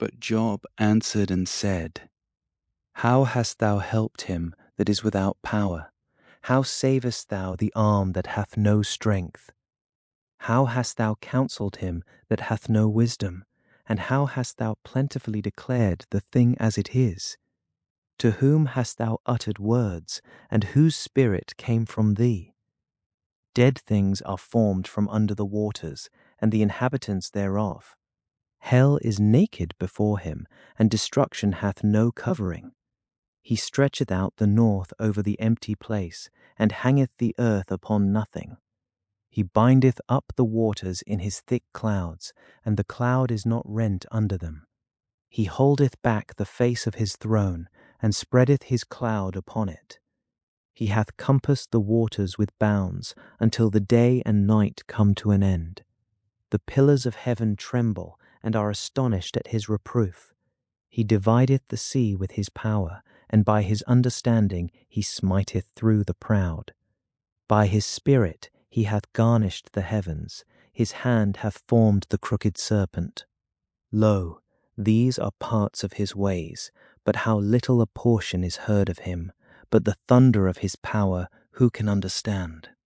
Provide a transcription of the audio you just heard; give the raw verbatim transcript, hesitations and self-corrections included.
But Job answered and said, How hast thou helped him that is without power? How savest thou the arm that hath no strength? How hast thou counselled him that hath no wisdom? And how hast thou plentifully declared the thing as it is? To whom hast thou uttered words, and whose spirit came from thee? Dead things are formed from under the waters, and the inhabitants thereof. Hell is naked before him, and destruction hath no covering. He stretcheth out the north over the empty place, and hangeth the earth upon nothing. He bindeth up the waters in his thick clouds, and the cloud is not rent under them. He holdeth back the face of his throne, and spreadeth his cloud upon it. He hath compassed the waters with bounds, until the day and night come to an end. The pillars of heaven tremble, and are astonished at his reproof. He divideth the sea with his power, and by his understanding he smiteth through the proud. By his spirit he hath garnished the heavens, his hand hath formed the crooked serpent. Lo, these are parts of his ways, but how little a portion is heard of him, but the thunder of his power who can understand?